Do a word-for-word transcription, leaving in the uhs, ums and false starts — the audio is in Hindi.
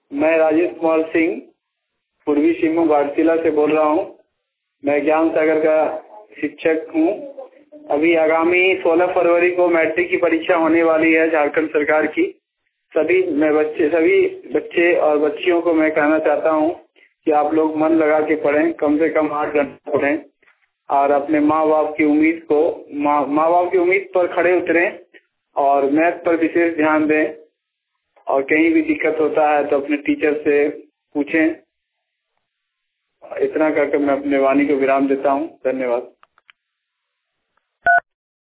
मैं राजेश कुमार सिंह पूर्वी सिंहभूम घाटशिला से बोल रहा हूँ। मैं ज्ञान सागर का शिक्षक हूँ। अभी आगामी सोलह फरवरी को मैट्रिक की परीक्षा होने वाली है झारखंड सरकार की। सभी मैं बच्चे सभी बच्चे और बच्चियों को मैं कहना चाहता हूँ कि आप लोग मन लगा के पढ़ें, कम से कम आठ घंटे पढ़ें और अपने माँ बाप की उम्मीद को माँ माँ बाप की उम्मीद पर खड़े उतरें और मैथ पर विशेष ध्यान दें। और कहीं भी दिक्कत होता है तो अपने टीचर से पूछें। इतना करके मैं अपने वाणी को विराम देता हूँ। धन्यवाद।